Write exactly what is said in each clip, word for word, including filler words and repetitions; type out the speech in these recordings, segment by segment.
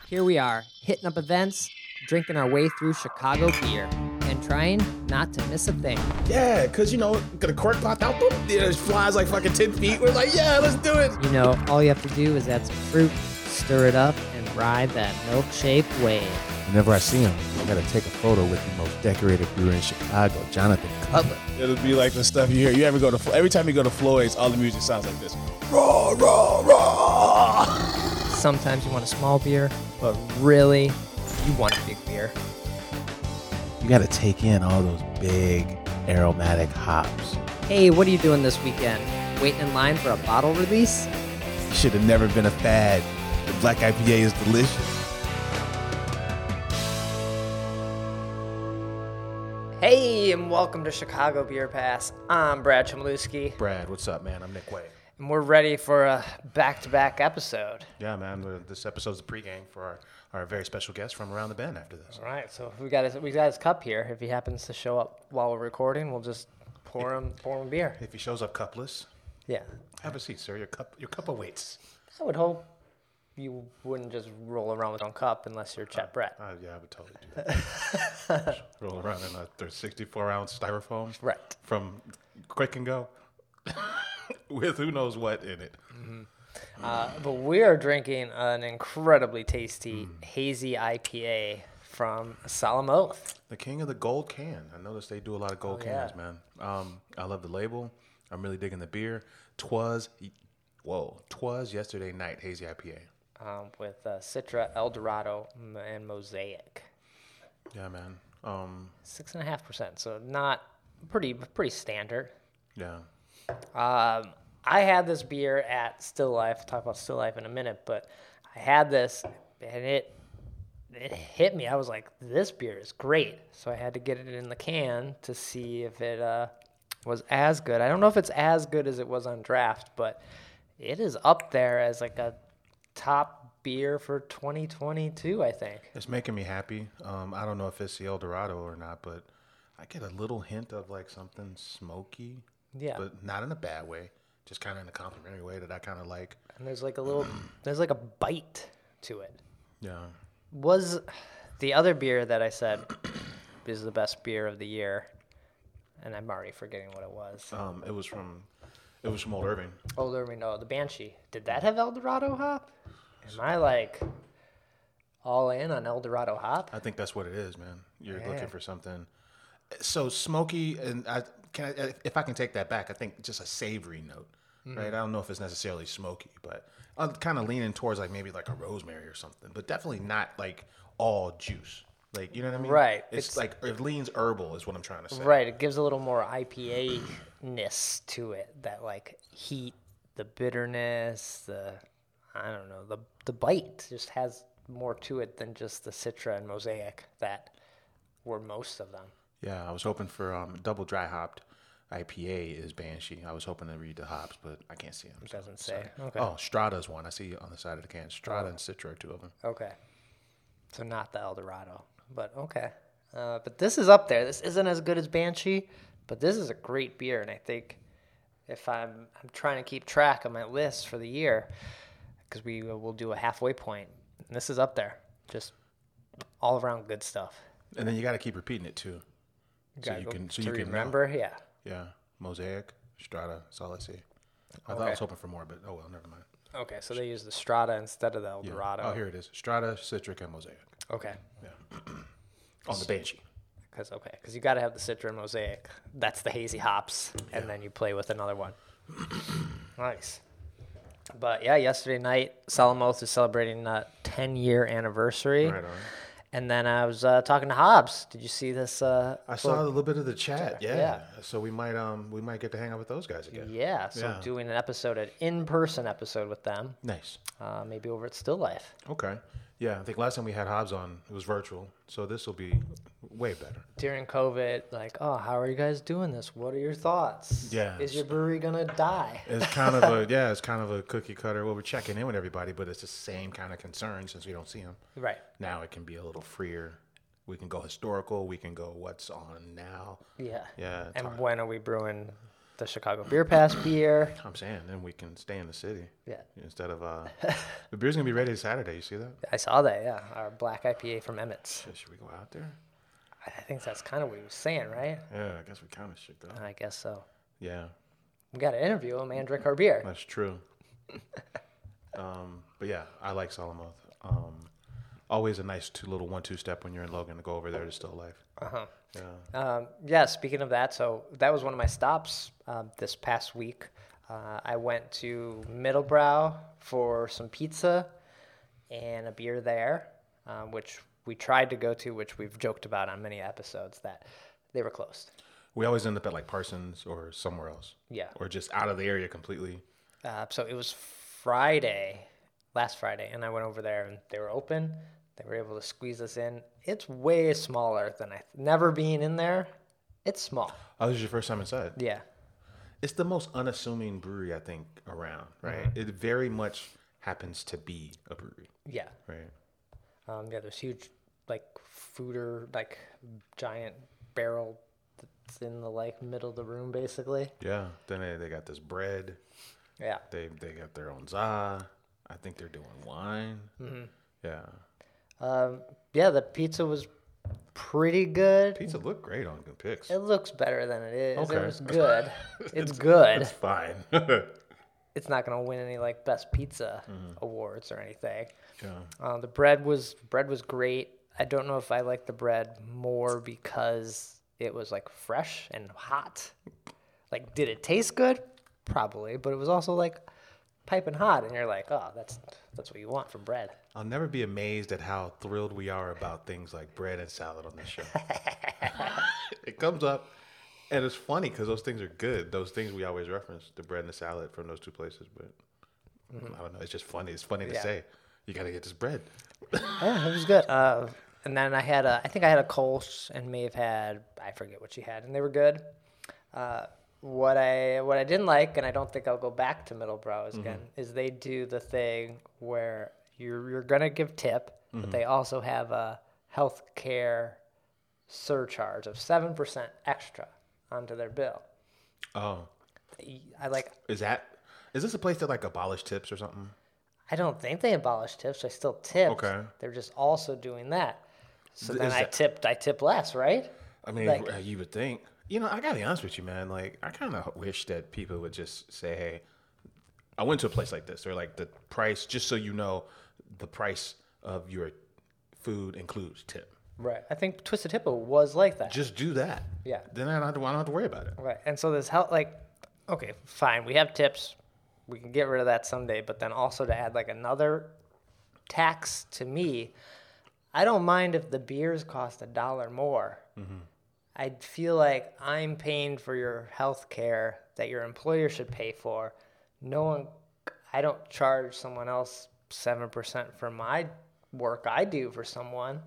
Here we are, hitting up events, drinking our way through Chicago beer, and trying not to miss a thing. Yeah, because, you know, got a cork popped out, boom, it flies like fucking ten feet. We're like, yeah, let's do it. You know, all you have to do is add some fruit, stir it up, and ride that milkshake wave. Whenever I see him, I gotta take a photo with the most decorated brewer in Chicago, Jonathan Cutler. It'll be like the stuff you hear. You ever go to, every time you go to Floyd's, all the music sounds like this. Raw, raw, raw. Sometimes you want a small beer, but really, you want a big beer. You gotta take in all those big aromatic hops. Hey, what are you doing this weekend? Waiting in line for a bottle release? You should have never been a fad. The black I P A is delicious. Hey, and welcome to Chicago Beer Pass. I'm Brad Chmielewski, Brad, what's up, man? I'm Nick Way. and we're ready for a back-to-back episode. Yeah, man. we're- This episode's a pregame for our, our very special guest from around the bend after this. All right, so we got his, we got his cup here. If he happens to show up while we're recording, we'll just pour him pour him a beer. If he shows up cupless, Yeah, have a seat, sir. Your cup, your cup awaits. I would hope you wouldn't just roll around with your own cup unless you're Chet Brett. Uh, yeah, I would totally do that. Roll around in a sixty-four ounce styrofoam Right. from Quick and Go with who knows what in it. Uh, but we are drinking an incredibly tasty hazy I P A from Solemn Oath. The king of the gold can. I noticed they do a lot of gold Oh, yeah. cans, man. Um, I love the label. I'm really digging the beer. Twas, whoa, twas yesterday night hazy I P A. Um, with uh, Citra, El Dorado, m- and Mosaic. Yeah, man. Um, Six and a half percent, so not pretty pretty standard. yeah. Um, I had this beer at Still Life. I'll talk about Still Life in a minute, but I had this and it it hit me. I was like, this beer is great. So I had to get it in the can to see if it uh, was as good. I don't know if it's as good as it was on draft, but it is up there as like a top beer for twenty twenty-two, I think. It's making me happy. Um, I don't know if it's the El Dorado or not, but I get a little hint of like something smoky, Yeah. but not in a bad way. Just kind of in a complimentary way that I kind of like. And there's like a little, there's like a bite to it. Yeah. Was the other beer that I said is the best beer of the year, and I'm already forgetting what it was. Um, it was from, it was from Old Irving. Oh, there we know. The Banshee. Did that have El Dorado hop? Am I like all in on El Dorado hop? I think that's what it is, man. You're Yeah. looking for something so smoky, and I can I, if I can take that back, I think just a savory note, Mm-hmm. right? I don't know if it's necessarily smoky, but I'm kind of leaning towards like maybe like a rosemary or something, but definitely not like all juice. Like, you know what I mean? Right. It's, It's- like it leans herbal is what I'm trying to say. Right. It gives a little more I P A-ness to it. That like heat, the bitterness, the I don't know, the the bite just has more to it than just the Citra and Mosaic that were most of them. Yeah, I was hoping for um, double dry hopped I P A is Banshee. I was hoping to read the hops, but I can't see them. It doesn't say. Okay. Oh, Strada's one. I see on the side of the can. Strada and Citra are two of them. Okay. So not the El Dorado, but okay. Uh, but this is up there. This isn't as good as Banshee, but this is a great beer, and I think if I'm I'm trying to keep track of my list for the year, because we will do a halfway point, and this is up there. Just all around good stuff. And then you got to keep repeating it too. So Gotta you go can, so to you can know. remember. Yeah. Yeah, Mosaic, Strata, that's all I see. I thought Okay. I was hoping for more, but oh well, never mind. Okay, so they use the Strata instead of the El Yeah. Dorado. Oh, here it is. Strata, Citric, and Mosaic. Okay. On the Banshee. Because okay, because you got to have the Citra and Mosaic. That's the hazy hops, and then you play with another one. Nice. But yeah, yesterday night, Solemn Oath is celebrating a ten-year anniversary. Right on. And then I was uh, talking to Hobbs. Did you see this? Uh, I saw a little bit of the chat. Yeah. Yeah. So we might um we might get to hang out with those guys again. Yeah, so Yeah. doing an episode, an in-person episode with them, Nice. uh, maybe over at Still Life. Okay. Yeah, I think last time we had Hobbs on, it was virtual. So this will be way better. During COVID, like, oh, how are you guys doing this? What are your thoughts? Yeah. Is your brewery gonna die? It's kind of a yeah, it's kind of a cookie cutter. Well, we're checking in with everybody, but it's the same kind of concern since we don't see them. Right. Now it can be a little freer. We can go historical. We can go what's on now. Yeah. Yeah. it's And hard. when are we brewing the Chicago Beer Pass beer. I'm saying, then we can stay in the city. Yeah. Instead of uh, the beer's gonna be ready Saturday. You see that? I saw that, yeah. Our black I P A from Emmett's. Shit, should we go out there? I think that's kind of what he was saying, right? Yeah, I guess we kind of should though. I guess so. Yeah, We got to interview him and drink our beer. that's true. um, but yeah, I like Solomonth. Um, always a nice two little one two step when you're in Logan to go over there to Still Life. Uh-huh. Yeah. Um, yeah, speaking of that, so that was one of my stops um, this past week. Uh, I went to Middlebrow for some pizza and a beer there, um, which we tried to go to, which we've joked about on many episodes, that they were closed. We always end up at like Parsons or somewhere else. Yeah. Or just out of the area completely. Uh, so it was Friday, last Friday, and I went over there, and they were open. They were able to squeeze us in. It's way smaller than I... Never being in there, it's small. Oh, this is your first time inside? Yeah. It's the most unassuming brewery, I think, around, right? Mm-hmm. It very much happens to be a brewery. Yeah. Right. Um, yeah, there's huge, like, fooder, like, giant barrel that's in the, like, middle of the room, basically. Yeah. Then they, they got this bread. Yeah. They they got their own za. I think they're doing wine. Mm-hmm. Yeah. Um, yeah, the pizza was pretty good. Pizza looked great on Good Picks. It looks better than it is. Okay. It was good. It's good. It's fine. It's not gonna win any like best pizza mm-hmm. awards or anything. Yeah. Uh, the bread was bread was great. I don't know if I like the bread more because it was like fresh and hot. Like, did it taste good? Probably, but it was also like piping hot, and you're like, oh, that's that's what you want from bread. I'll never be amazed at how thrilled we are about things like bread and salad on this show. It comes up, and it's funny because those things are good. Those things we always reference, the bread and the salad from those two places. But mm-hmm. I don't know. It's just funny. It's funny to Yeah. say. You got to get this bread. Yeah, it was good. Uh, and then I had a, I think I had a Kolsch, and Maeve had, I forget what she had, and they were good. Uh, what I what I didn't like, and I don't think I'll go back to Middlebrows again, mm-hmm. is they do the thing where you're you're gonna give tip, mm-hmm. but they also have a health care surcharge of seven percent extra onto their bill. Oh, I like. Is that is this a place that like abolished tips or something? I don't think they abolished tips. I still tip. Okay. They're just also doing that. So then Is I that- tipped. I tip less, right? I mean, Like- uh, you would think. You know, I gotta be honest with you, man. Like, I kind of wish that people would just say, "Hey, I went to a place like this." Or like the price, just so you know, the price of your food includes tip. Right. I think Twisted Hippo was like that. Just do that. Yeah. Then I don't have to, I don't have to worry about it. Right. And so this help, like, okay, fine. We have tips. We can get rid of that someday. But then also to add like another tax to me, I don't mind if the beers cost a dollar more. Mm-hmm. I feel like I'm paying for your health care that your employer should pay for. No one, I don't charge someone else seven percent for my work I do for someone.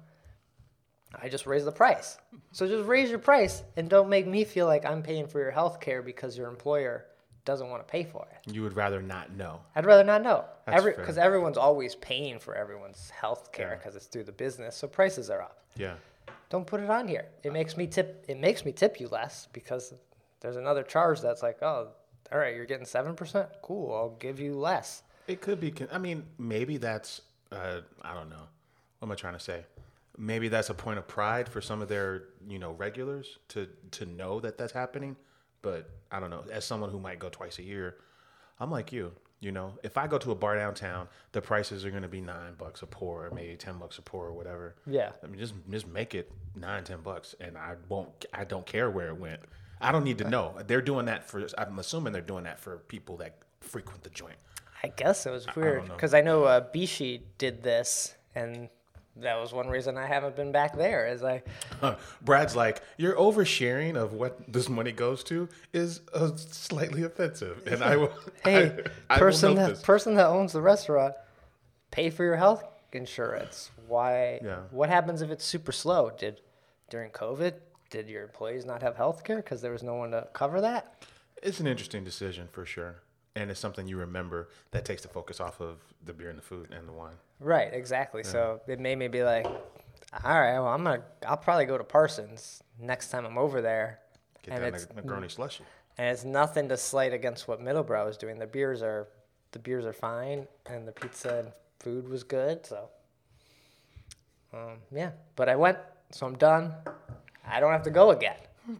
I just raise the price. So just raise your price and don't make me feel like I'm paying for your health care because your employer doesn't want to pay for it. You would rather not know. I'd rather not know. That's Every fair. Because everyone's always paying for everyone's health care because it's through the business. So prices are up. Yeah. Don't put it on here. It makes me tip. It makes me tip you less because there's another charge that's like, oh, all right, you're getting seven percent. Cool, I'll give you less. It could be. con- I mean, maybe that's. Uh, I don't know. What am I trying to say? Maybe that's a point of pride for some of their, you know, regulars to to know that that's happening. But I don't know. As someone who might go twice a year, I'm like you. You know, if I go to a bar downtown, the prices are going to be nine bucks a pour, or maybe ten bucks a pour, or whatever. Yeah. I mean, just just make it nine, ten bucks, and I won't. I don't care where it went. I don't need to know. They're doing that for. I'm assuming they're doing that for people that frequent the joint. I guess it was weird know. because I know uh, Bishi did this, and that was one reason I haven't been back there. Is I Huh. Brad's like, your oversharing of what this money goes to is uh, slightly offensive, and I will. hey, I, I person will note that this. person that owns the restaurant, pay for your health insurance. Why? Yeah. What happens if it's super slow? Did during COVID, did your employees not have health care because there was no one to cover that? It's an interesting decision for sure, and it's something you remember that takes the focus off of the beer and the food and the wine. Right, exactly. So it made me be like, all right, well, I'm gonna, I'll probably go to Parsons next time I'm over there. Get and that it's Negroni slushy. And it's nothing to slight against what Middlebrow is doing. The beers are, the beers are fine, and the pizza and food was good. So, um, yeah. But I went, so I'm done. I don't have to go again.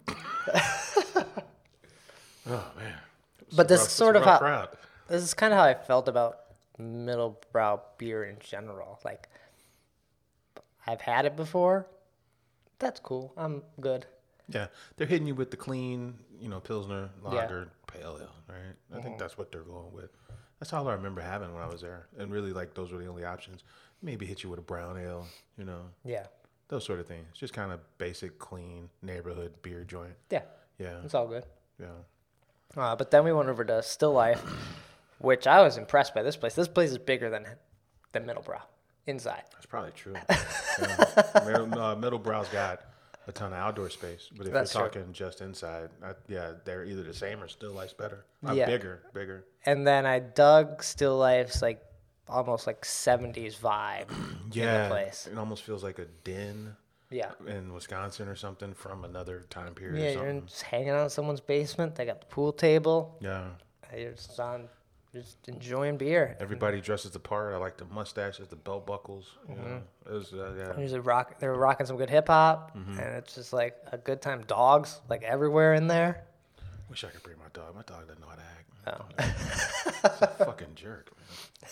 Oh man! But this rough, is sort it's of a rough how crowd. this is kind of how I felt about Middlebrow beer in general. Like, I've had it before. That's cool. I'm good. Yeah, they're hitting you with the clean, you know, Pilsner, lager, Yeah. pale ale, right? I Mm-hmm. think that's what they're going with. That's all I remember having when I was there, and really, like, those were the only options. Maybe hit you with a brown ale, you know, Yeah. those sort of things. Just kind of basic, clean neighborhood beer joint. Yeah. Yeah, It's all good. yeah. Uh, but then we went over to Still Life, which I was impressed by this place. This place is bigger than than Middlebrow inside. That's probably true. yeah. Middle, uh, Middlebrow's got a ton of outdoor space, but if That's you're true. talking just inside, I, yeah, they're either the same or Still Life's better. Uh, Yeah. Bigger, bigger. And then I dug Still Life's like almost like seventies vibe Yeah, in the place. it almost feels like a den Yeah. in Wisconsin or something from another time period Yeah, or you're something. in- just hanging out in someone's basement. They got the pool table. Yeah. You're just on, just enjoying beer. Everybody dresses the part. I like the mustaches, the belt buckles. You Mm-hmm. know, it was, uh, yeah. Usually rock. They were rocking some good hip hop, Mm-hmm. and it's just like a good time. Dogs like everywhere in there. Wish I could bring my dog. My dog doesn't know how to act. Oh. He's a fucking jerk, man.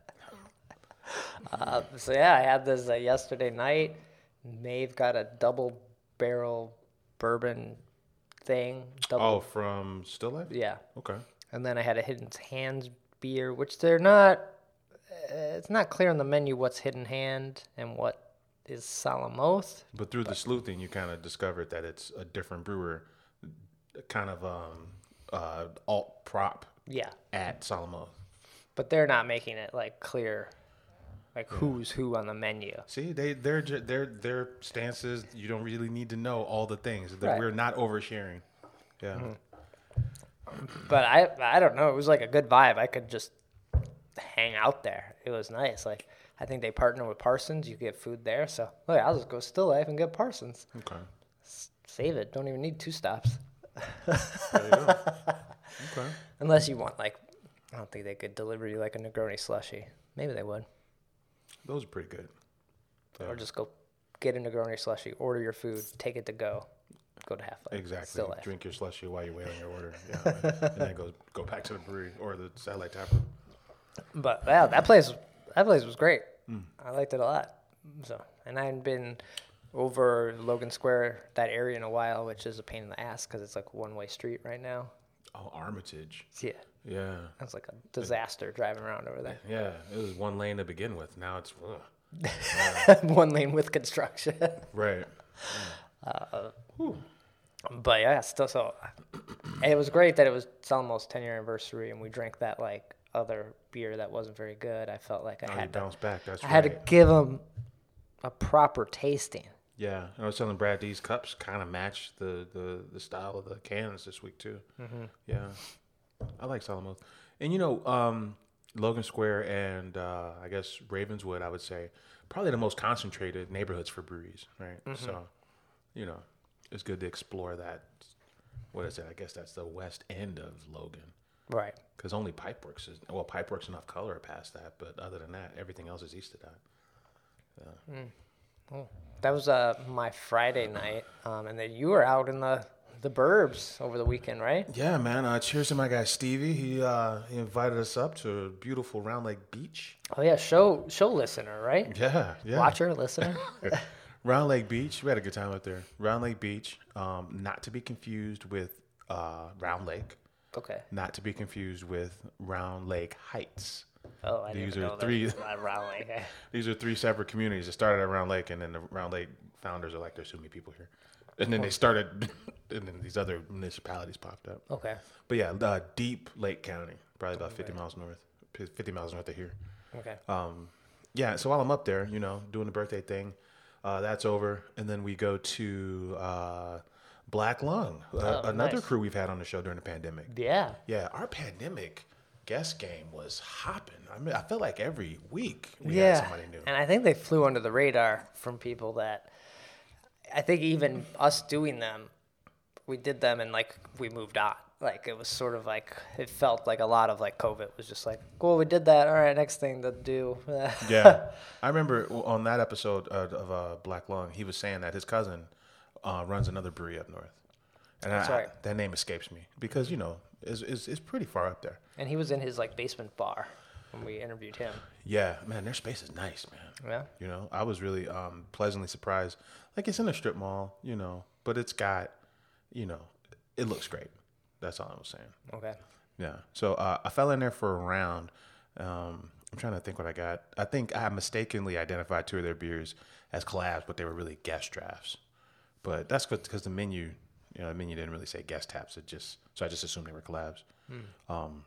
Uh, so yeah, I had this uh, yesterday night. Maeve got a double barrel bourbon thing. Double, Oh, from Still Life? yeah. Okay. And then I had a Hidden Hands beer, which they're not. Uh, it's not clear on the menu what's Hidden Hand and what is Solemn Oath. But through the sleuthing, you kind of discovered that it's a different brewer, kind of um, uh, alt prop Yeah, at Solomon. but they're not making it like clear, like who's who on the menu. See, they their ju- their their stances. You don't really need to know all the things. That Right. We're not oversharing. Yeah. But I, I don't know. It was like a good vibe. I could just hang out there. It was nice. Like I think they partner with Parsons. You get food there. So look, I'll just go Still Life and get Parsons. Okay. Save it. Don't even need two stops. There you go. Okay. Unless you want like, I don't think they could deliver you like a Negroni slushy. Maybe they would. Those are pretty good. Or just go get a Negroni slushy, order your food, take it to go, go to Half Life. Exactly. Still Life. Drink your slushy while you're waiting your order. Yeah. and then go go back to the brewery or the satellite tap room. But yeah, that place, that place was great. Hmm. I liked it a lot. So, and I hadn't been over Logan Square, that area, in a while, which is a pain in the ass because it's like one way street right now. Oh, Armitage. Yeah, Yeah. that's like a disaster driving around over there. Yeah. It was one lane to begin with. Now it's ugh. One lane with construction. right. But yeah, still so. It was great that it was Salomo's ten year anniversary, and we drank that like other beer that wasn't very good. I felt like I Oh, you had to, bounced back. That's I right. had to give them a proper tasting. Yeah, and I was telling Brad these cups kind of match the, the, the style of the cans this week too. Mm-hmm. Yeah, I like Solomon, and you know, um, Logan Square and uh, I guess Ravenswood, I would say, probably the most concentrated neighborhoods for breweries, right? Mm-hmm. So, you know, it's good to explore that. What is it? I guess that's the west end of Logan, Right. because only Pipeworks is well, Pipeworks enough color past that, but other than that, everything else is east of that. That was uh, my Friday night, um, and then you were out in the the burbs over the weekend, right? Yeah, man. Uh, cheers to my guy Stevie. He uh, he invited us up to beautiful Round Lake Beach. Oh yeah, show show listener, right? Yeah, yeah. Watcher, listener. Round Lake Beach. We had a good time up there. Round Lake Beach, um, not to be confused with uh, Round Lake, Okay. not to be confused with Round Lake Heights. Oh, I These didn't are know three- that. Uh, Round Lake. These are three separate communities. It started at Round Lake, and then the Round Lake founders are like, there's too many people here. And then they started, and then these other municipalities popped up. Okay. But yeah, uh, deep Lake County, probably about fifty miles north, fifty miles north of here. Okay. Um, yeah, so while I'm up there, you know, doing the birthday thing, uh, that's over, and then we go to uh, Black Lung, uh, Oh, another nice. crew we've had on the show during the pandemic. Yeah. Yeah, our pandemic guest game was hopping. I mean, I felt like every week we yeah. had somebody new. And I think they flew under the radar from people that I think even us doing them, we did them and like we moved on. like it was sort of like it felt like a lot of like COVID was just like, cool, we did that. All right, next thing to do. Yeah, I remember on that episode of, of uh, Black Lung, he was saying that his cousin uh, runs another brewery up north, and That's I, right. I, that name escapes me because you know is is is pretty far up there. And he was in his like basement bar when we interviewed him. Yeah, man, their space is nice, man. Yeah. You know, I was really um, pleasantly surprised. Like it's in a strip mall, you know, but it's got, you know, it looks great. That's all I was saying. Okay. Yeah. So uh, I fell in there for a round. Um, I'm trying to think what I got. I think I mistakenly identified two of their beers as collabs, but they were really guest drafts. But that's because the menu, you know, the menu didn't really say guest taps. It just so I just assumed they were collabs. Hmm. Um,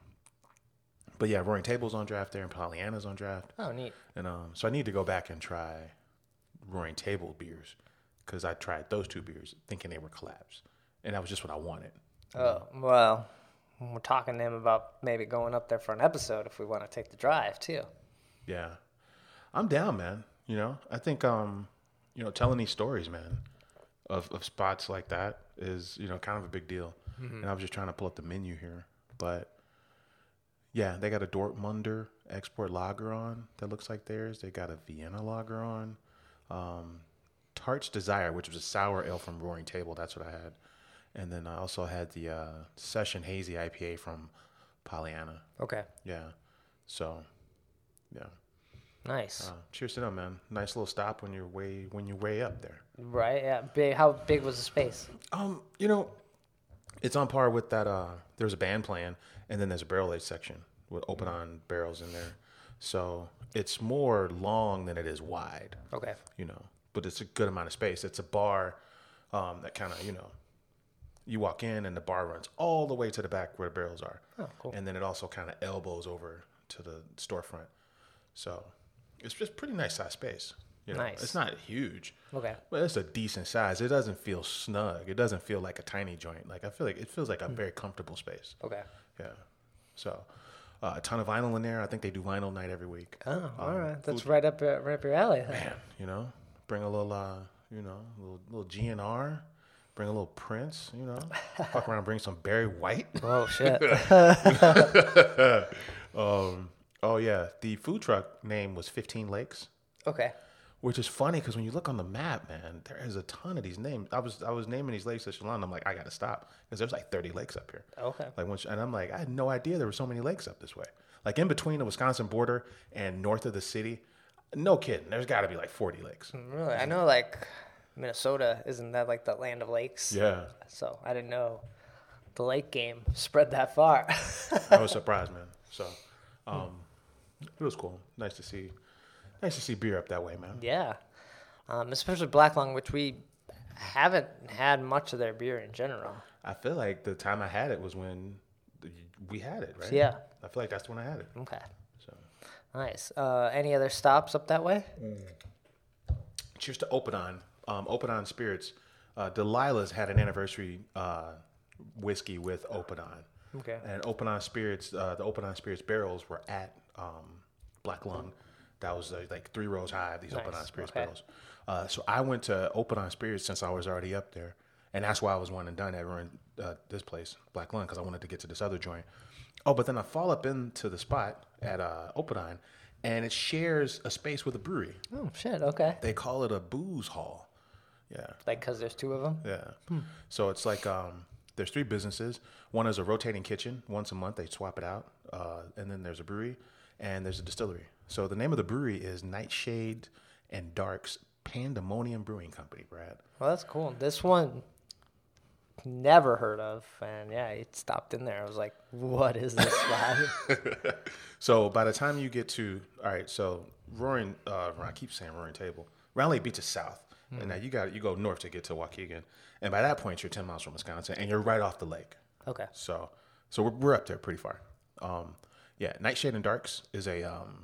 but yeah, Roaring Table's on draft there, and Pollyanna's on draft. Oh, neat. And um, so I need to go back and try Roaring Table beers because I tried those two beers thinking they were collabs, and that was just what I wanted. Oh, well, we're talking to him about maybe going up there for an episode if we want to take the drive, too. Yeah. I'm down, man. You know, I think, um, you know, telling these stories, man, of, of spots like that is, you know, kind of a big deal. Mm-hmm. And I was just trying to pull up the menu here. But, yeah, they got a Dortmunder export lager on that looks like theirs. They got a Vienna lager on. Um, Tart's Desire, which was a sour ale from Roaring Table. That's what I had. And then I also had the uh, Session Hazy I P A from Pollyanna. Okay. Yeah. So, yeah. Nice. Uh, cheers to them, man. Nice little stop when you're way when you're way up there. Right. Yeah. Big. How big was the space? Um, you know, it's on par with that. Uh, there's a band playing, and then there's a barrel age section with open on barrels in there. So it's more long than it is wide. Okay. You know, but it's a good amount of space. It's a bar um, that kind of, you know, you walk in and the bar runs all the way to the back where the barrels are. Oh, cool. And then it also kind of elbows over to the storefront. So it's just pretty nice size space. You know, Nice. It's not huge. Okay. But it's a decent size. It doesn't feel snug. It doesn't feel like a tiny joint. Like I feel like it feels like a very comfortable space. Okay. Yeah. So uh, a ton of vinyl in there. I think they do vinyl night every week. Oh, all Um, right. That's food- right up your, right up your alley. Man, you know, bring a little, uh, you know, a little, little G N R. Bring a little Prince, you know. Fuck around, bring some Barry White. Oh shit. um, oh yeah, the food truck name was fifteen Lakes, Okay. which is funny because when you look on the map, man, there is a ton of these names. I was I was naming these lakes at Shalon. I'm like, I gotta stop because there's like thirty lakes up here. Okay. Like once, and I'm like, I had no idea there were so many lakes up this way. Like in between the Wisconsin border and north of the city, no kidding. There's got to be like forty lakes. Really? I know like Minnesota, isn't that like the land of lakes? Yeah, So I didn't know the lake game spread that far. I was surprised, man. So, um, it was cool. Nice to see, nice to see beer up that way, man. Yeah. Um, especially Black Lung, which we haven't had much of their beer in general. I feel like the time I had it was when we had it, right? Yeah. I feel like that's when I had it. Okay. So, Nice. Uh, any other stops up that way? cheers to Open On. Um, Open On Spirits. Uh, Delilah's had an anniversary uh, whiskey with Open On. Okay. And Open On Spirits, uh, the Open On Spirits barrels were at um, Black Lung. That was uh, like three rows high of these Open Nice. On Spirits Okay. barrels. Uh, so I went to Open On Spirits since I was already up there. And that's why I was one and done at run, uh, this place, Black Lung, because I wanted to get to this other joint. Oh, but then I fall up into the spot at uh, Open On, and it shares a space with a brewery. Oh, shit. Okay. They call it a booze hall. Yeah. Like, because there's two of them? Yeah. So it's like um, there's three businesses. One is a rotating kitchen. Once a month they swap it out. Uh, and then there's a brewery and there's a distillery. So the name of the brewery is Nightshade and Dark's Pandemonium Brewing Company, Brad. Well, that's cool. This one, never heard of. And yeah, it stopped in there. I was like, what is this spot? So by the time you get to, all right, so Roaring, uh, I keep saying Roaring Table. Round Lake Beach is south. And now you got you go north to get to Waukegan. And by that point, you're ten miles from Wisconsin and you're right off the lake. Okay. So, so we're, we're up there pretty far. Um, yeah, Nightshade and Darks is a, um,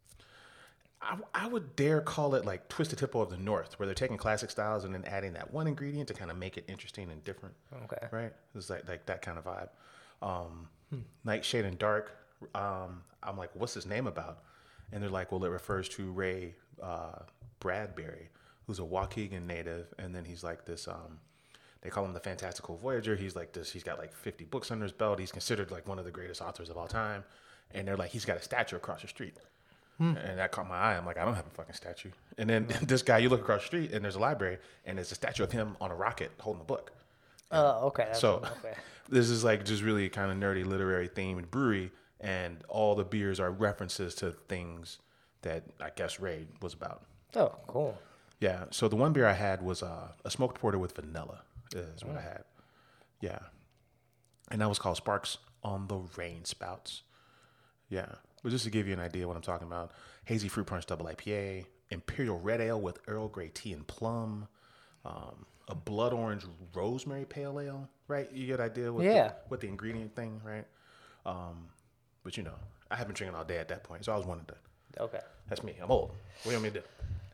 I, I would dare call it like Twisted Hippo of the North, where they're taking classic styles and then adding that one ingredient to kind of make it interesting and different. Okay. Right? It's like like that kind of vibe. Um, Nightshade and Dark. Um, I'm like, what's his name about? And they're like, well, it refers to Ray uh, Bradbury, who's a Waukegan native, and then he's like this um, they call him the Fantastical Voyager. He's like this. He's got like fifty books under his belt. He's considered like one of the greatest authors of all time. And they're like, he's got a statue across the street. Hmm. And that caught my eye. I'm like, I don't have a fucking statue. And then this guy, you look across the street, and there's a library, and there's a statue of him on a rocket holding a book. Oh, okay. That's So okay. this is like just really kind of nerdy literary themed brewery, and all the beers are references to things that I guess Raid was about. Oh, cool. Yeah. So the one beer I had was uh, a smoked porter with vanilla. Is what I had. Yeah. And that was called Sparks on the Rain Spouts. Yeah. But just to give you an idea of what I'm talking about, hazy fruit punch double I P A, imperial red ale with Earl Grey tea and plum, um, a blood orange rosemary pale ale, right? You get an idea with, Yeah. the, with the ingredient thing, right? Um, but you know, I have been drinking all day at that point, so I was wanting to. Okay. That's me. I'm old. What do you want me to do?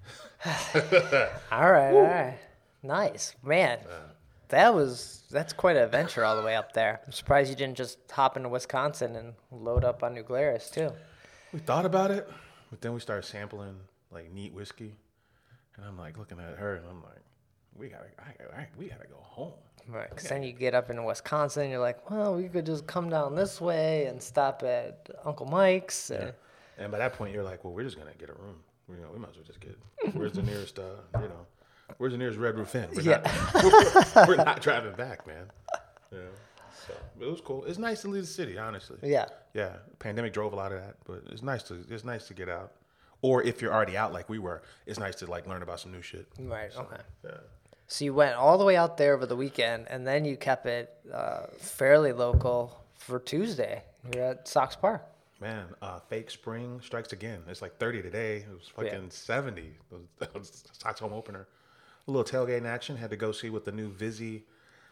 All right, all right. Nice. Man, that was, that's quite an adventure all the way up there. I'm surprised you didn't just hop into Wisconsin and load up on New Glarus, too. We thought about it, but then we started sampling like neat whiskey, and I'm like looking at her, and I'm like, we gotta, I, I, we gotta go home. Right, because then you get up into Wisconsin, and you're like, well, we could just come down this way and stop at Uncle Mike's. And, Yeah. And by that point, you're like, well, we're just gonna get a room. You know, we might as well just get. Where's the nearest? Uh, you know, where's the nearest Red Roof Inn? We're Yeah. not, we're, we're not driving back, man. You know, so it was cool. It's nice to leave the city, honestly. yeah. Yeah, pandemic drove a lot of that, but it's nice to it's nice to get out. Or if you're already out like we were, it's nice to like learn about some new shit. Right, okay. Yeah. So you went all the way out there over the weekend, and then you kept it uh, fairly local for Tuesday. You're at Sox Park. Man, uh, fake spring strikes again. It's like thirty today. It was fucking Yeah. seventy. It was Sox home opener. A little tailgating action. Had to go see what the new Vizzy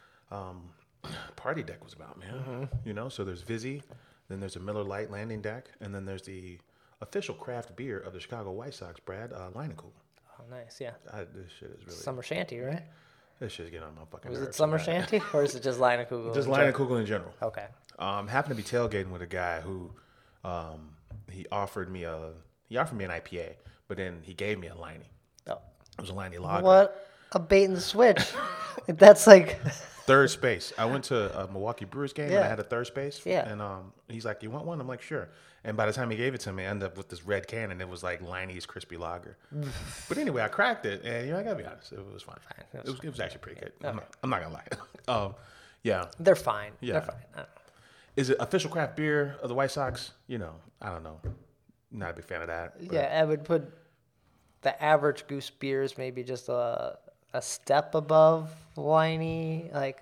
um, party deck was about, man. Mm-hmm. You know, so there's Vizzy, then there's a Miller Lite landing deck, and then there's the official craft beer of the Chicago White Sox, Brad, uh, Leinenkugel. Oh, nice, yeah. I, this shit is really, Summer Shanty, right? this shit is getting on my fucking Was nerves it Summer so bad. Shanty, or is it just Leinenkugel? Just in general? Leinenkugel in general. Okay. Um, happened to be tailgating with a guy who, um, he offered me a, he offered me an I P A, but then he gave me a Liney. Oh. It was a Liney lager. What a bait and switch. That's like, Third space. I went to a Milwaukee Brewers game and Yeah. I had a third space. Yeah. And um, he's like, "You want one?" I'm like, "Sure." And by the time he gave it to me, I ended up with this red can, and it was like Liney's crispy lager. But anyway, I cracked it, and you know, I gotta be honest, it was fine. It It was was, it was actually pretty good. I'm, not, I'm not gonna lie. um, yeah. they're fine. Yeah. They're fine. I don't know. Is it official craft beer of the White Sox? You know, I don't know. Not a big fan of that. but- Yeah, I would put the average Goose beers maybe just a a step above Liney. Like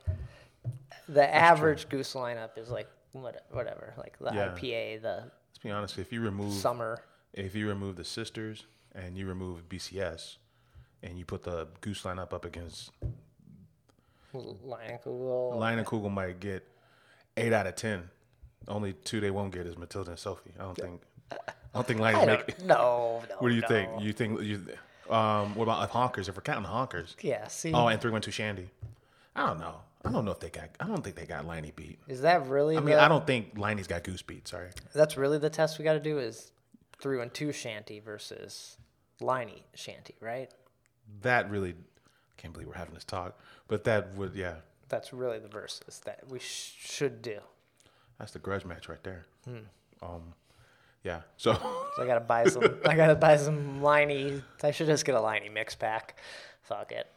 the average Goose lineup is like what- whatever, like the Yeah. I P A, the Let's be honest. If you remove summer. if you remove the Sisters and you remove B C S, and you put the Goose lineup up against Leinenkugel. Leinenkugel, might get eight out of ten. Only two they won't get is Matilda and Sophie. I don't think. I don't think I Liney's don't, make. no, no. What do you no. think? You think you? Um, what about honkers? If we're counting honkers. Yeah, see, Oh, and three one two Shandy. I don't know. I don't know if they got. I don't think they got Liney beat. is that really? I mean, the, I don't think Liney's got Goose beat. Sorry. That's really the test we got to do is three and two Shanty versus Liney Shanty, right? That really. I can't believe we're having this talk, but that would yeah. That's really the versus that we sh- should do. That's the grudge match right there. Hmm. Um, yeah. So So I gotta buy some. I gotta buy some Liney. I should just get a Liney mix pack. Fuck it.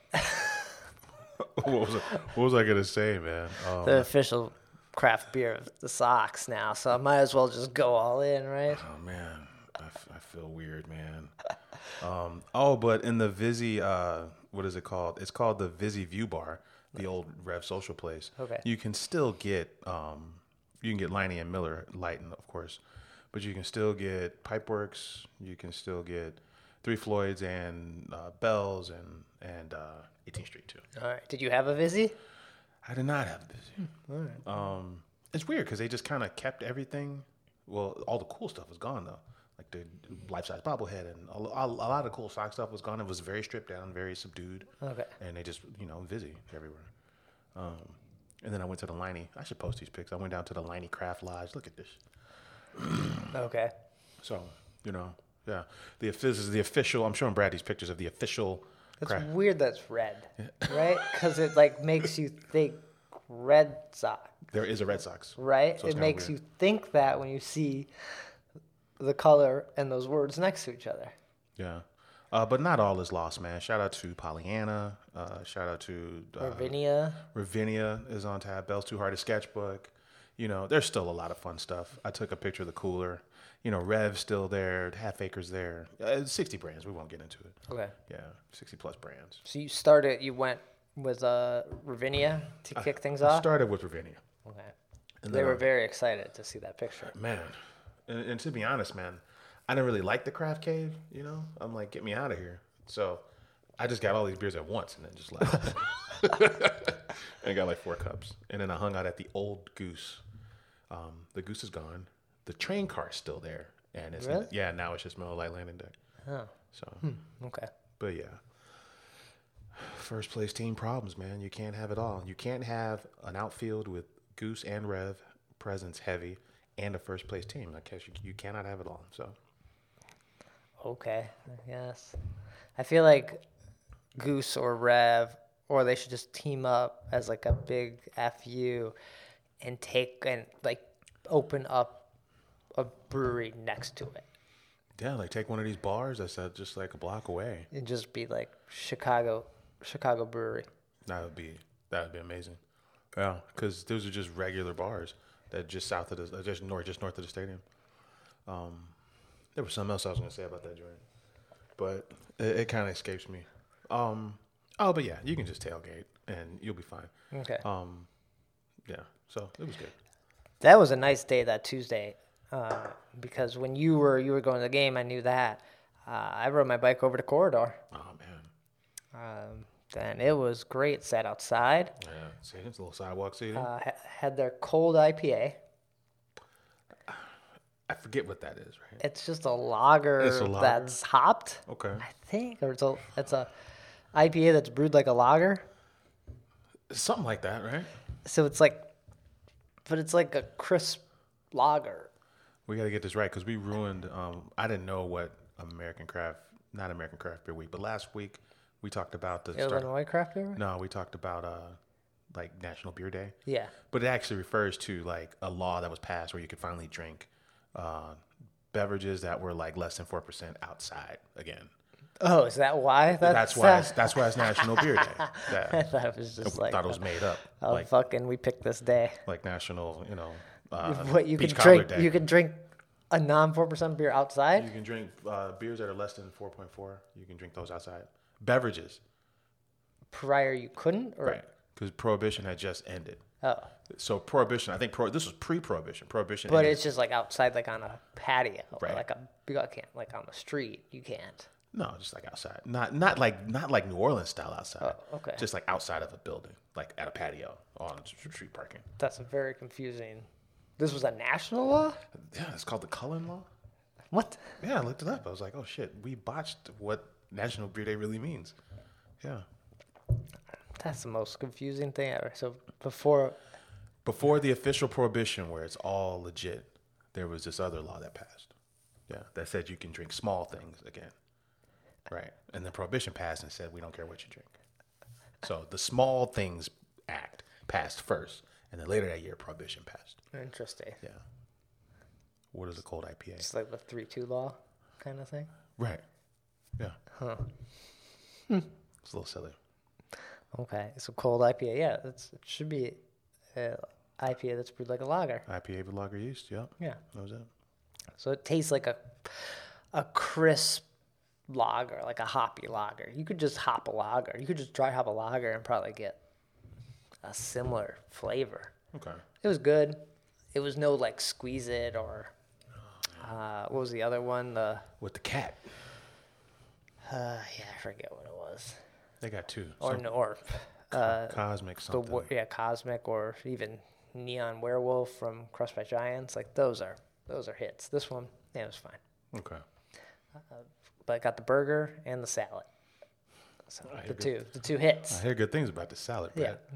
what, was I, what was I gonna say, man? Um, The official craft beer of the Sox now, so I might as well just go all in, right? oh man, I, f- I feel weird, man. Um, oh, but in the Vizzy, uh, what is it called? It's called the Vizzy View Bar, the old Rev Social place. Okay. You can still get, um, you can get Liney and Miller Light, of course, but you can still get Pipeworks. You can still get Three Floyds and uh, Bells and and uh, eighteenth Street too. All right. Did you have a Vizzy? I did not have Vizzy. Um, it's weird because they just kind of kept everything. Well, all the cool stuff was gone though, like the life-size bobblehead and a, a, a lot of cool sock stuff was gone. It was very stripped down, very subdued. Okay. And they just, you know, Vizzy everywhere. Um, and then I went to the Liney. I should post these pics. I went down to the Liney Craft Lodge. Look at this. Okay. So, you know, yeah. The this is the official. I'm showing Brad these pictures of the official It's Crap. weird that's red, right? Because it like makes you think Red Sox, There is a Red Sox. right? So it's It kinda makes weird. you think that when you see the color and those words next to each other. Yeah. Uh, but not all is lost, man. Shout out to Pollyanna. Uh, shout out to uh, Ravinia. Ravinia is on tap. Bell's Too Hard, a sketchbook. You know, there's still a lot of fun stuff. I took a picture of the cooler. You know, Rev's still there. Half Acre's there. Uh, sixty brands. We won't get into it. Okay. Yeah, sixty plus brands. So you started, you went with uh, Ravinia to kick things I off? started with Ravinia. Okay. And They then were I- very excited to see that picture. Man, and, and to be honest, man, I didn't really like the craft cave. You know, I'm like, get me out of here. So I just got all these beers at once and then just left. And I got like four cups. And then I hung out at the Old Goose. Um, the Goose is gone. The train car's still there. And it's Really? yeah, now it's just Miller Lite landing deck. Oh, So, okay. but yeah. First place team problems, man. You can't have it all. You can't have an outfield with Goose and Rev, presence heavy, and a first place team. I guess you, you cannot have it all. So, Okay, I guess. I feel like Goose or Rev, or they should just team up as like a big F U and take and like open up a brewery next to it yeah, like take one of these bars that's uh, just like a block away. and just be like Chicago, Chicago Brewery. That would be that would be amazing. Yeah, because those are just regular bars that just south of the uh, just north just north of the stadium. Um, there was something else I was gonna say about that joint, but it, it kind of escapes me. Um, oh, but yeah, you can just tailgate and you'll be fine. Okay. Um, yeah, so it was good. That was a nice day that Tuesday, uh, because when you were you were going to the game, I knew that. Uh, I rode my bike over to Corridor, Oh man, um, and it was great. Sat outside, yeah. See, it's a little sidewalk seating. uh, ha- had their cold I P A. I forget what that is, right? It's just a lager, It's a lager? that's hopped, Okay, I think, or it's a it's a I P A that's brewed like a lager. something like that, right? So it's like, but it's like a crisp lager. We got to get this right because we ruined. Um, I didn't know what American Craft, not American Craft Beer Week, but last week we talked about the start. Illinois craft beer. No, we talked about uh, like National Beer Day, Yeah. but it actually refers to like a law that was passed where you could finally drink uh, beverages that were like less than four percent outside again. Oh, is that why? That's, That's why. It's, that's why it's National Beer Day. I That, thought it was I just like, thought it was made up, oh, like fucking, we picked this day. like National, you know, uh, What you Beach can Cobbler drink? Day. You can drink a non four percent beer outside. You can drink uh, beers that are less than four point four. You can drink those outside. Beverages, Prior, you couldn't, or right? Because Prohibition had just ended. oh, So Prohibition, I think pro, this was pre-Prohibition. Prohibition, but ended- it's just like outside, like on a patio, Right. or like a you can't like on the street. You can't. no, just like outside. Not not like not like New Orleans style outside. Oh, okay. Just like outside of a building, like at a patio on street parking. That's very confusing. This was a national law. Yeah, it's called the Cullen Law. What? Yeah, I looked it up. I was like, oh shit, we botched what National Beer Day really means. Yeah. That's the most confusing thing ever. So before, Before the official prohibition, where it's all legit, there was this other law that passed. Yeah, that said you can drink small things again. Right. And then prohibition passed and said we don't care what you drink. So the Small Things Act passed first, and then later that year prohibition passed. interesting. Yeah. What is a cold I P A? It's like the three two law kind of thing. Right. Yeah. Huh. It's a little silly. Okay, so cold I P A. Yeah, it's, it should be a I P A that's brewed like a lager. I P A with lager yeast. Yep. Yeah. That was it. So it tastes like a a crisp lager, like a hoppy lager. You could just hop a lager. You could just dry hop a lager and probably get a similar flavor. Okay. It was good. It was no like squeeze it or uh, what was the other one? The With the cat. uh, yeah, I forget what it was. They got two. Or Some no, or uh, cosmic the something. wo- yeah Cosmic or even Neon Werewolf from Crushed by Giants. Like those are those are hits. This one, yeah, it was fine. Okay. But I got the burger and the salad. So I the hear two, the two hits. I hear good things about the salad, Yeah. Brad.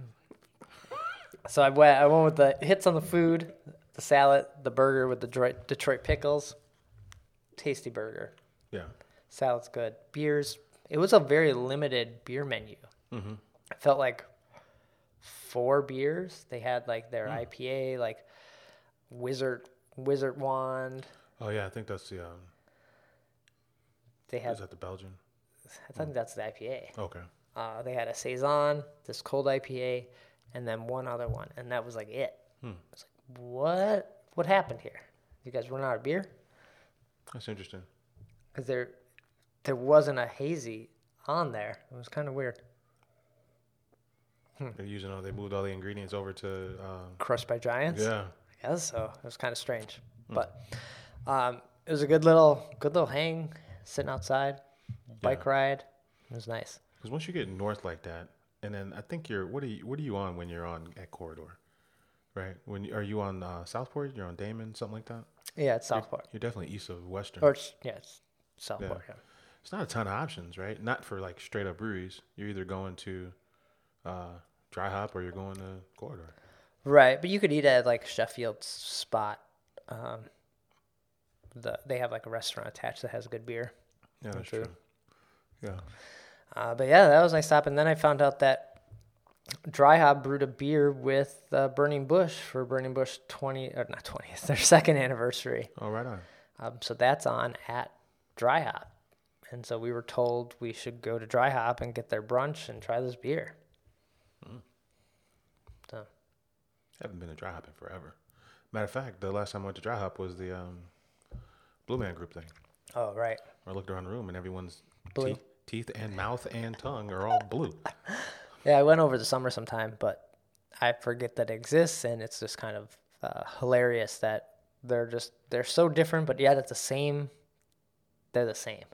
So I went, I went with the hits on the food, the salad, the burger with the Detroit, Detroit pickles. Tasty burger. Yeah. Salad's good. Beers, it was a very limited beer menu. Mm-hmm. I felt like four beers. They had like their Mm. I P A, like Wizard Wizard Wand. Oh yeah, I think that's the. Um, They had, is that the Belgian? I think that's the I P A. Okay. Uh, they had a saison, this cold I P A, and then one other one, and that was like it. Hmm. I was like, what? What happened here? You guys run out of beer? That's interesting. Because there, there wasn't a hazy on there. It was kind of weird. They're using all. They moved all the ingredients over to. Um, Crushed by Giants. yeah. I guess so. It was kind of strange, Hmm. but um, it was a good little, good little hang, sitting outside, bike Yeah. ride. It was nice. Because once you get north like that, and then I think you're. What are you? What are you on when you're on at Corridor? Right. When you, are you on uh, Southport? You're on Damon, something like that. Yeah, it's Southport. You're definitely east of Western. Or it's, yeah, it's Southport. Yeah. Yeah. It's not a ton of options, right? Not for like straight up breweries. You're either going to uh, Dry Hop or you're going to Corridor. Right, but you could eat at like Sheffield's spot. Um, the they have like a restaurant attached that has good beer. Yeah, that's true. true. Yeah. Uh, but yeah, that was a nice stop. And then I found out that Dry Hop brewed a beer with uh, Burning Bush for Burning Bush twenty or not twentieth, their second anniversary. Oh, right on. Um, so that's on at Dry Hop, and so we were told we should go to Dry Hop and get their brunch and try this beer. Mm. So Haven't been to Dry Hop in forever. Matter of fact, the last time I went to Dry Hop was the um, Blue Man Group thing. oh right, I looked around the room and everyone's Blue. teeth, teeth and mouth and tongue are all blue. Yeah, I went over the summer sometime, but I forget that it exists, and it's just kind of uh, hilarious that they're just they're so different, but yet it's the same. They're the same.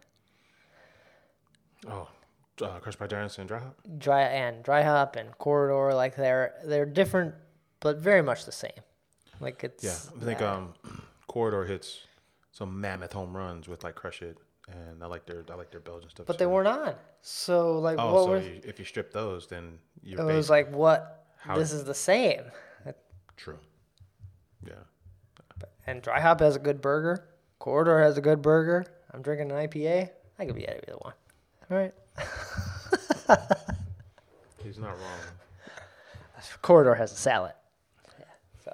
Oh, uh, Crushed by Giants and Dry Hop? Dry and Dry Hop and Corridor, like they're they're different, but very much the same. Like it's Yeah, I think um, Corridor hits some mammoth home runs with like Crush It, and I like their I like their Belgian stuff. but they too. weren't on. So like, Oh, what so was you, if you strip those, then you're it? Was basic. like what? How- This is the same. True. Yeah. And Dry Hop has a good burger. Corridor has a good burger. I'm drinking an I P A. I could be at either one. All right. He's not wrong. Corridor has a salad. Yeah,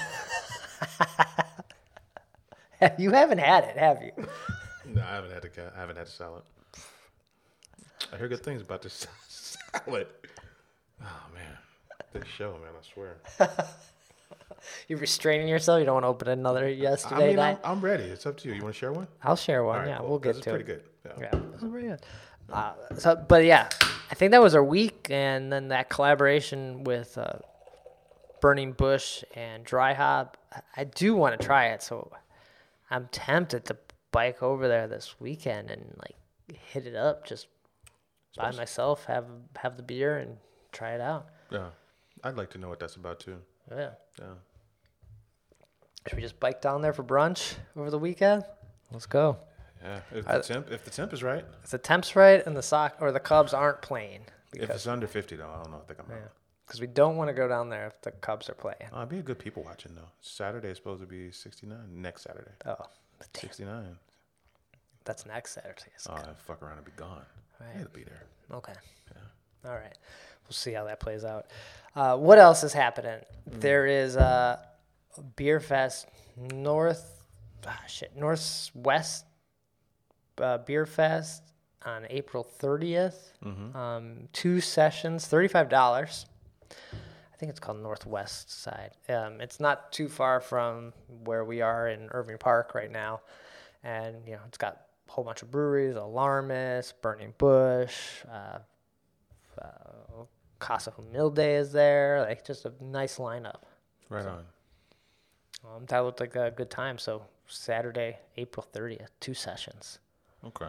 so. You haven't had it, have you? No, I haven't had a ca- I haven't had a salad. I hear good things about this salad. Oh man, this show, man, I swear. You're restraining yourself. You don't want to open another yesterday I mean, night. I'm, I'm ready. It's up to you. You want to share one? I'll share one. All right, yeah, cool. we'll get This to is it. pretty good. Yeah. Yeah, this is pretty good. Uh, so, but yeah, I think that was our week, and then that collaboration with uh, Burning Bush and Dry Hop. I- I do want to try it, so I'm tempted to bike over there this weekend and like hit it up just by myself, have have the beer and try it out. Yeah. I'd like to know what that's about too. Yeah. Yeah. Should we just bike down there for brunch over the weekend? Let's go. Yeah. If I- the temp, if the temp is right, If the temp's right and the sock or the Cubs aren't playing, if because it's under fifty though, I don't know. I think I'm out. because we don't want to go down there if the Cubs are playing. Oh, it'd be a good people watching though. Saturday is supposed to be sixty-nine. Next Saturday, Oh, damn, sixty-nine. that's next Saturday. Oh, I'd fuck around and be gone. Right. It'll be there. Okay. All right. We'll see how that plays out. Uh, what else is happening? There is uh, Beer Fest North, ah, shit, Northwest uh, Beer Fest on April thirtieth. Um, two sessions, thirty-five dollars. I think it's called Northwest Side. Um, it's not too far from where we are in Irving Park right now. And, you know, it's got a whole bunch of breweries, Alarmist, Burning Bush, uh, uh, Casa Humilde is there. Like, just a nice lineup. Right on. Um, that looked like a good time. So, Saturday, April thirtieth, two sessions. Okay.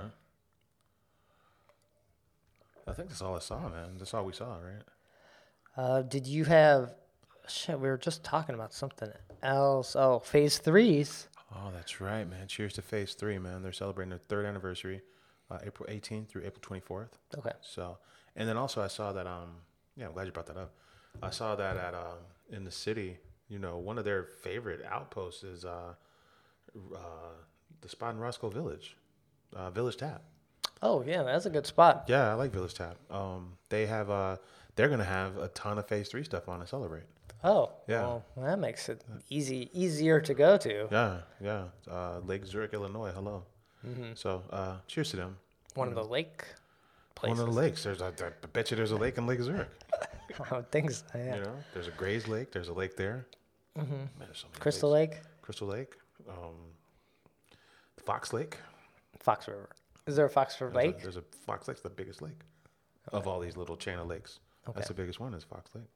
I think that's all I saw, man. That's all we saw, right? Uh, did you have... Shit, we were just talking about something else. Oh, Phase threes. Oh, that's right, man. Cheers to Phase Three, man. They're celebrating their third anniversary, uh, April eighteenth through April twenty-fourth. Okay. So, and then also I saw that. Um, yeah, I'm glad you brought that up. I saw that at um in the city. You know, one of their favorite outposts is uh, uh the spot in Roscoe Village, uh, Village Tap. Oh yeah, that's a good spot. Yeah, I like Village Tap. Um, they have uh, they're gonna have a ton of Phase Three stuff on to celebrate. Oh, Yeah. well, that makes it easy, easier to go to. Yeah, yeah. Uh, Lake Zurich, Illinois. Hello. Mm-hmm. So, uh, cheers to them. One of the lake places. One of the lakes. There's, a, I bet you, there's a lake in Lake Zurich. I would think so. Yeah. You know, there's a Grays Lake. There's a lake there. Mm-hmm. Man, there's so many Crystal lakes. Lake, Crystal Lake. Um, Fox Lake. Fox River. Is there a Fox River There's Lake? A, there's a Fox Lake's the biggest lake of all these little chain of lakes. Okay. That's the biggest one is Fox Lake.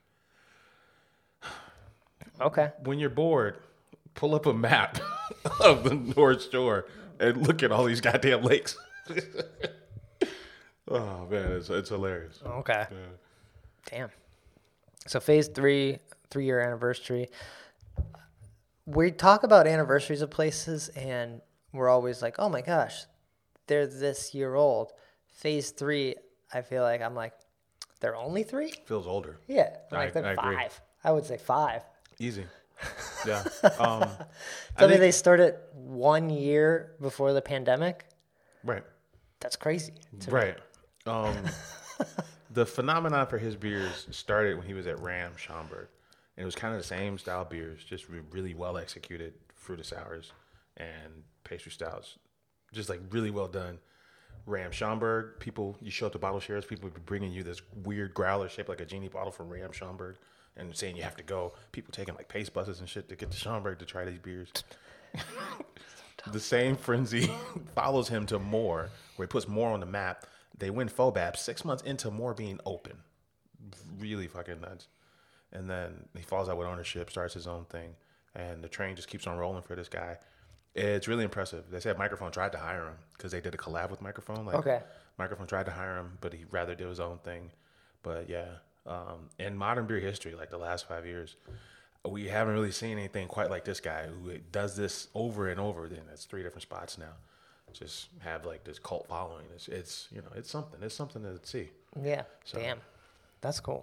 Okay. When you're bored, pull up a map of the North Shore and look at all these goddamn lakes. Oh man, it's it's hilarious. Okay. Yeah. Damn. So phase three, three year anniversary. We talk about anniversaries of places, and we're always like, "Oh my gosh, they're this year old." Phase three, I feel like I'm like, they're only three. Feels older. Yeah, I'm I- like they're I agree. five. I would say five. Easy. Yeah. Um, I Tell me think- they started one year before the pandemic. right. That's crazy. to me. Right. Um, the phenomenon for his beers started when he was at Ram Schaumburg. And it was kind of the same style beers, just re- really well executed fruit sours and pastry stouts. Just like really well done. Ram Schaumburg, people, you show up to bottle shares, people would be bringing you this weird growler shaped like a genie bottle from Ram Schaumburg and saying you have to go. People taking like pace buses and shit to get to Schaumburg to try these beers. The same frenzy follows him to Moore, where he puts Moore on the map. They win Fobab six months into Moore being open. Really fucking nuts. And then he falls out with ownership, starts his own thing, and the train just keeps on rolling for this guy. It's really impressive. They said Microphone tried to hire him because they did a collab with Microphone. Like, Okay. Microphone tried to hire him, but he rather did his own thing. But yeah, um, in modern beer history, like the last five years, we haven't really seen anything quite like this guy who does this over and over. Then it's three different spots now. Just have like this cult following. It's, it's you know, it's something. It's something to see. Yeah. So- Damn. That's cool.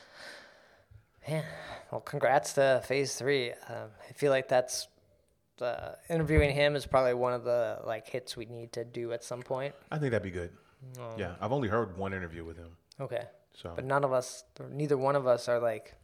Man, well, congrats to phase three. Um, I feel like that's uh, interviewing him is probably one of the like hits we need to do at some point. I think that'd be good. Oh. Yeah, I've only heard one interview with him. Okay. So But none of us, or neither one of us, are like,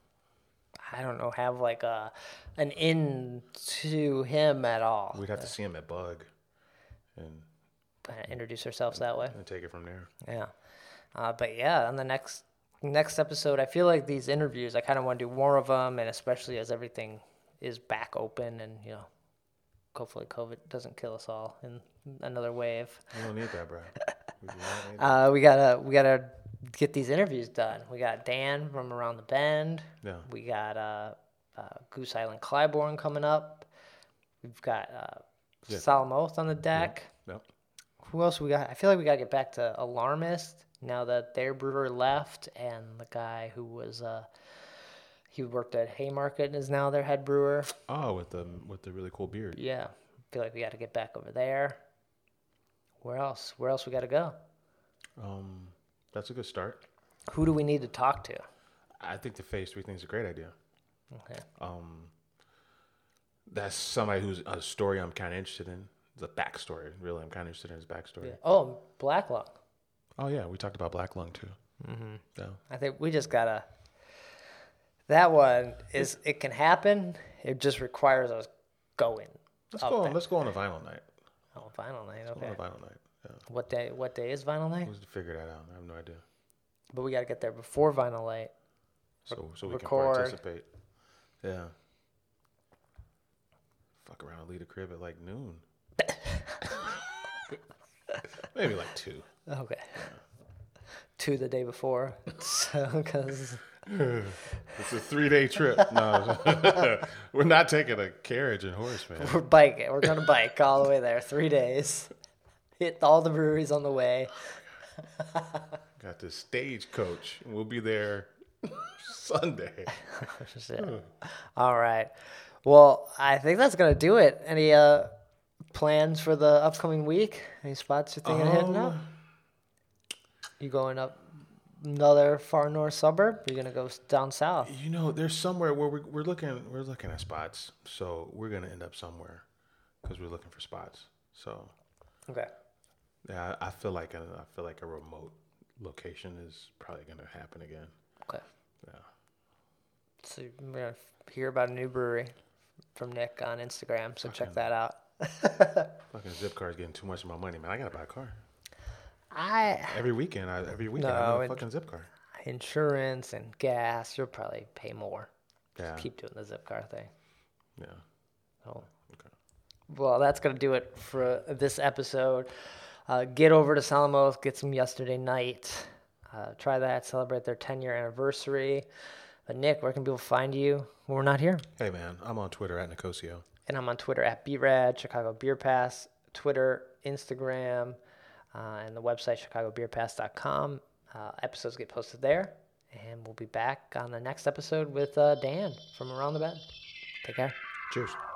I don't know, have like a an in to him at all. we'd have to see him at Bug, and Kinda introduce ourselves that way. and take it from there. Yeah. Uh, but yeah, on the next next episode, I feel like these interviews, I kind of want to do more of them, and especially as everything is back open, and you know, hopefully COVID doesn't kill us all in another wave. We don't need that, bro. We do not need that. Uh, we gotta we gotta get these interviews done. We got Dan from Around the Bend. Yeah. We got uh, uh, Goose Island Clybourne coming up. We've got uh, Yeah. Solemn Oath on the deck. Yep. Who else we got? I feel like we gotta get back to Alarmist now that their brewer left, and the guy who was uh, he worked at Haymarket and is now their head brewer. Oh, with the with the really cool beard. Yeah, I feel like we got to get back over there. Where else? Where else we got to go? Um, that's a good start. Who do we need to talk to? I think the phase three thing is a great idea. Okay. Um, that's somebody who's a story I'm kind of interested in. The backstory, really, I'm kind of interested in his backstory. Yeah. Oh, Black Lung. Oh yeah, we talked about Black Lung too. Mm-hmm. Yeah. I think we just gotta. That one is. It can happen. It just requires us going. Let's up go. On, there. let's go on a vinyl night. Oh, vinyl night. Let's Okay. go on a vinyl night. Yeah. What day? What day is vinyl night? Let's figure that out. I have no idea. But we gotta get there before vinyl night. So so we record. can participate. Yeah. Fuck around and leave the crib at like noon. Maybe like two. Okay. Two the day before. So because It's a three day trip. No, we're not taking a carriage and horse, man. we're biking. We're gonna bike all the way there. Three days. Hit all the breweries on the way. Got this stagecoach, and we'll be there Sunday. Shit. All right. Well, I think that's gonna do it. Any uh plans for the upcoming week? Any spots you're thinking of hitting up? Um, You going up another far north suburb? You're gonna go s- down south. You know, there's somewhere where we're, we're looking. We're looking at spots, so we're gonna end up somewhere because we're looking for spots. So Okay. Yeah, I I feel like a, I feel like a remote location is probably gonna happen again. Okay. Yeah. So we're gonna hear about a new brewery from Nick on Instagram. So check that out. Fucking Zipcar is getting too much of my money, man. I gotta buy a car I every weekend. I, every weekend No, I'm in a it- fucking Zipcar. insurance and gas. You'll probably pay more. Yeah. Just keep doing the Zipcar thing. Yeah. Oh. Okay. Well, that's going to do it for this episode. Uh, get over to Salamoth, get some Yesterday Night. Uh, try that, celebrate their ten-year anniversary. But Nick, where can people find you when we're not here? Hey man, I'm on Twitter at Nicosio. And I'm on Twitter at B Rad, Chicago Beer Pass, Twitter, Instagram, uh, and the website chicago beer pass dot com. Uh, episodes get posted there. And we'll be back on the next episode with uh, Dan from Around the Bend. Take care. Cheers.